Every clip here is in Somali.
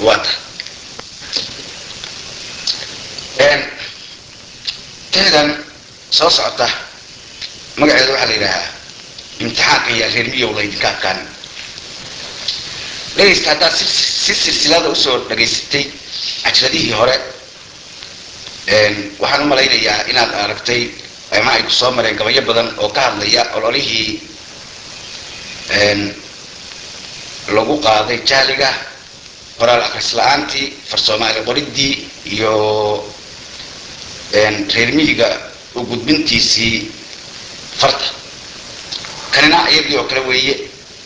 واضح تهدن صوصعته مقعد waxa la yiraahdaa imtixaanka iyo reermiyo walaydinka kan leeysta hada silsilada u soo dhageystay ajradihii hore waxaan u malaynayaa inaad aragtay ama ay ku soo mareen gabayo badan oo ka hadlaya ololihii lagu qaaday jaaliga qoraal akhris la'aantii farsoomaali qoridii iyo reermiyiga u gudbintiisii farta kanina iyadii oo kale weeye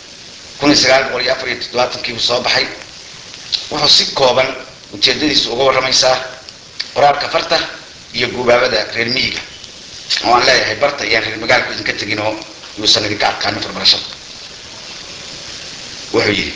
1947 soo baxay wuxuu si kooban ujeedadiisu uga waramaysaa qoraalka farta iyo guubaabada reermiyiga oo aan leeyahay barta iyo reer magaalku idinka tagin oo yuusan idinka adkaanin farbarashada wuxuu yidhi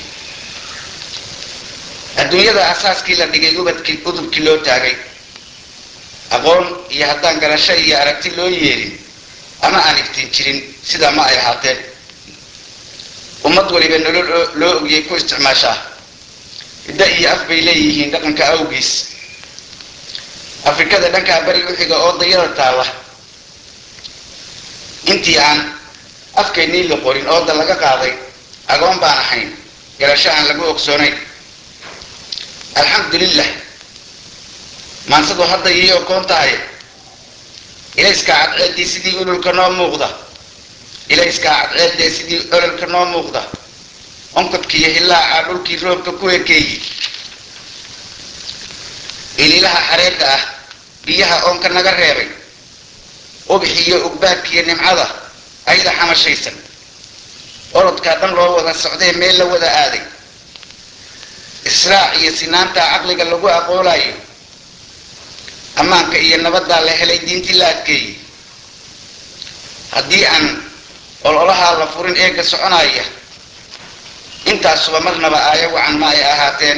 adduunyada asaaskii la dhigay udubkii loo taagay aqoon iyo haddaan garasho iyo aragti loo yeelin ama aan iftiin jirin sida ma ay ahaateen ummad waliba nolol loo ogiyay ku isticmaashaa idda iyo af bay leeyihiin dhaqanka awgiis afrikada dhanka bari u xiga oo dayada taala intii aan afkeennii la qorin oo dal laga qaaday agoon baan ahayn garasho aan lagu ogsoonayn alxamdulillah maansadu hadda iyo koontahay ilayska cadceedii sidii ululka noo muuqda ilayska cadceedii sidii ululka noo muuqda onkadkii hilaa dhulkii roobka ku ekeeyay ilaha xareerka ah biyaha oonka naga reebay ubixiyo ugbaadkiyo nimcada ayda xamashaysan orodka dhan loo wada socday meel la wada aaday israac iyo sinaanta aqliga lagu aqoolayo amaanka iyo nabadda la helay diintii la adkeeyay haddii aan ololaha la furin eega soconaya intaasuba marnaba aayo wacan ma ay ahaateen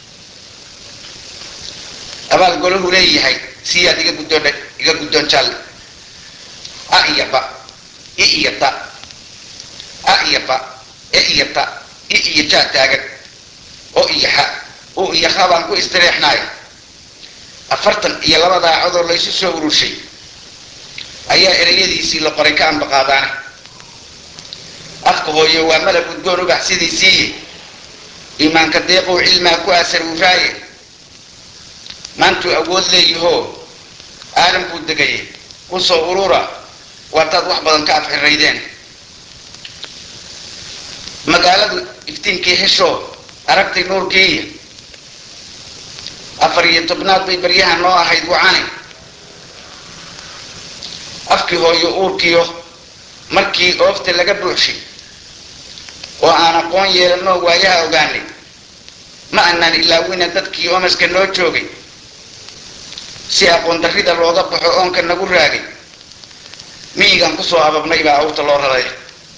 abaal golahu leeyahay siyaad iga guddoon jal iyaba iyata iyata taagan oo iyaha baan ku istireexnay afartan iyo labada codoo la isu soo urushay ayaa erayadiisii la qoray ka amba qaadaan afka hooyo waa malab udgoon u baxsidiisii iimaanka deeqow cilmaa ku asar uraaye maantu awood leeyaho aadan buu degay ku soo urura waataad wax badan ka afxiraydeen magaaladu iftiinkii hesho aragtay nuurkii afar iyo tobnaad bay baryahan noo ahayd wacani afkii hooyo uurkiyo markii oofta laga buuxshay oo aan aqoon yeelano waayaha ogaanay ma annaan ilaawina dadkii omaska noo joogay si aqoon darrida looga baxo oonka nagu raagay miyigan kusoo ababnay baa awrta loo raray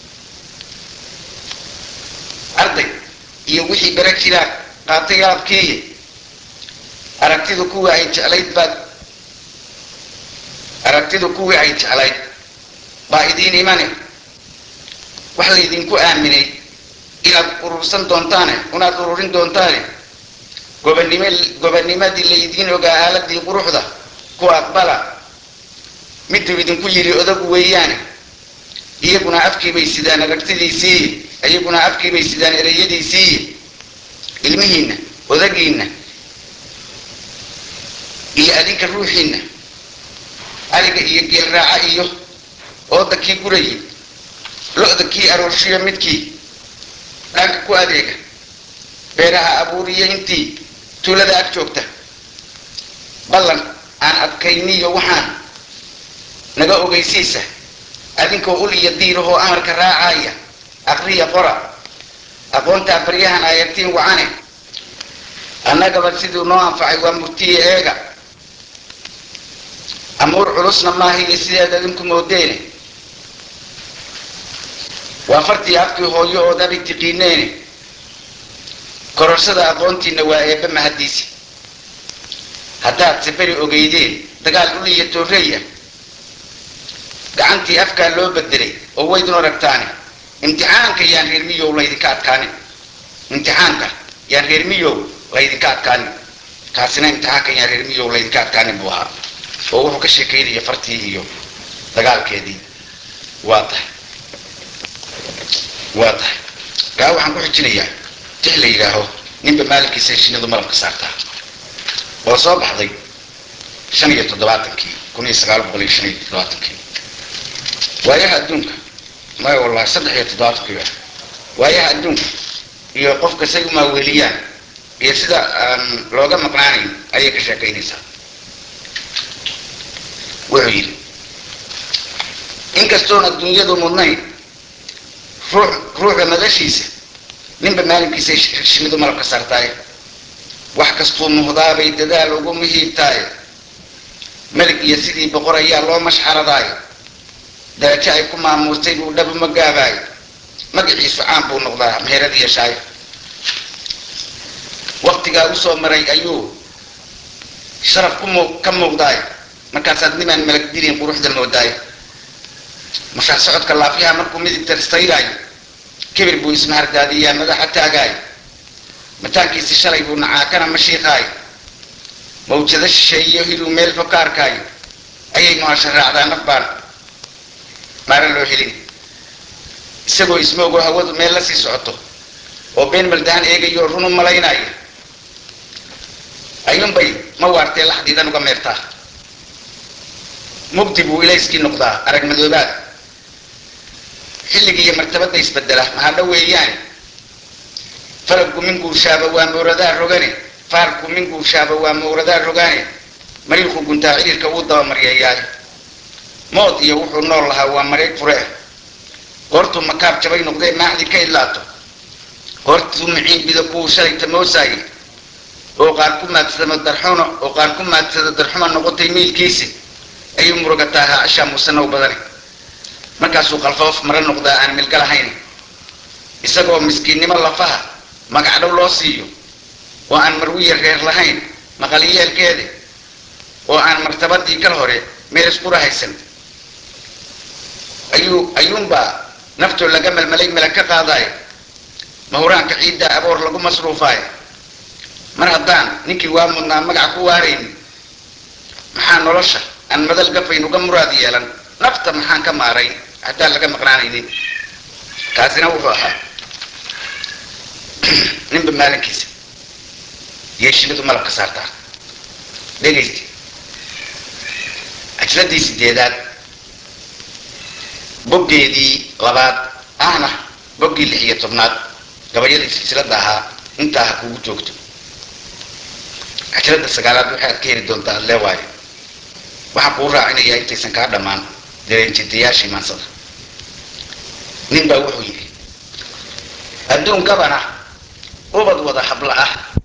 arday iyo wixii bara jira qaatay yaabkii aragtidu kuwii ay jeclayd baa idiin imane wax laydinku aaminay inaad urursan doontaane unaad ururin doontaane gobanimadii laydiin ogaa aaladii quruxda ku aqbala miduu idinku yidhi odagu weeyaane iyaguna afkiibay sidaan aragtidiisii iyaguna afkiibay sidaan erayadiisii ilmihiinna odagiinna iyo adinka ruuxiinna ariga iyo geel raaca iyo ooda kii gurayay lo'da kii aroorshiyo midkii dhanka ku adeega beeraha abuuriyo intii tuulada ag joogta ballan aan adkayniyo waxaan naga ogeysiisa adinkoo ul iyo diirahoo amarka raacaya aqriya qora aqoontaa baryahan ayartiin wacane annagaba siduu noo anfacay waa murtiye eega amuur culusna maahiyo sideed adinku moodeene waa fartii afkii hooyo oo dabi tiqiineene kororsada aqoontiina waa eebba mahadiisi haddaad safari ogeydeen dagaal ul iyo tooreeya gacantii afkaa loo bedelay oo waydun aragtaane imtixaanka yaan reer miyow laydinka adkaanin imtixaanka yaan reer miyow laydinka adkaan kaasina imtixaankan yaa reer miyow laydinka adkaanin buu ahaa oo wuxuu ka sheekaynaya fartii iyo dagaalkeedii waa tahay gaa waxaan ku xijinayaa tix la yidhaaho ninba maalinkiisa shinnidu malabka saartaa oo soo baxday 1975 waayaha adduunka maya wallahi 73 waayaha adduunka iyo qofka say u maaweeliyaan iyo sida aan looga maqnaanayn ayay ka sheekaynaysaa wuxuu yidhi inkastoon adduunyadu mudnayn ruuxa madashiisa ninba maalinkiisa shinnidu malabka saartaaye wax kastuu muhdaabay dadaal ugu muhiibtaaye melig iyo sidii boqor ayaa loo mashxaradaayo darajo ay ku maamuurtay buu dhab uma gaabaayo magaciisu caan buu noqdaa meherad iyo shaayo waqtigaa usoo maray ayuu sharaf ka muuqdaayo markaasaad nimaan malag dilin quruxda moodaayo mashaar socodka laafyaha markuu midigta istayraayo kibir buu ismahardaadiyaa madaxa taagaayo mataankiisi shalay buu nacaakana mashiiqaayo mawjado shisheeyo hiluu meel fog ka arkaayo ayay noasha raacdaa naf baan maaran loo helin isagoo ismoogoo hawadu meel la sii socoto oo been maldahan eegayo run u malaynaayo ayuunbay ma waartee laxdiidan uga meertaa mugdi buu ilayskii noqdaa arag madoobaad xilligiiyo martabadda isbedela mahadho weeyaane farabku min guushaaba waa mawradaa rogane faarku min guushaaba waa mawradaa rogaane mariilku guntaa cidhirka uu dabamaryayaay mood iyo wuxuu nool lahaa waa mareeg fure goortuu makaab jabay noqdee maaxdi ka idlaato goortuu miciin bido kuwuu shalay tamoosaaye oo qaar ku maadsada darxuma noqotay miilkiisi ayuu murugataa haacishaa muusanow badane markaasuu qalfoof mara noqdaa aan milga lahayn isagoo miskiinnimo lafaha magac dhow loo siiyo oo aan marwiya reer lahayn maqaliyeelkeeda oo aan martabadii kal hore meel isqura haysan ayuunbaa naftoo laga malmalay mala ka qaadaayo mahuraanka ciiddaa aboor lagu masruufaayo mar haddaan ninkii waa mudnaa magac ku waaraynin maxaa nolosha aan madal gafayn uga muraad yeelan nafta maxaan ka maarayn haddaan laga maqnaanaynin kaasina wuxuu ahaa ninba maalinkiisa iyo shinnidu malabka saartaa dhegaysti ajladii 8aad boggeedii 2aad ahna boggii 16aad gabayadii silsilada ahaa intaa ha kugu joogto ajlada 9aad waxaad ka heli doontaa leewaayo waxaan kuu raacinayaa intaysan kaa dhammaan dareenjitayaashii maansada nin baa wuxuu yidhi adduun gabana ubad wada habla ah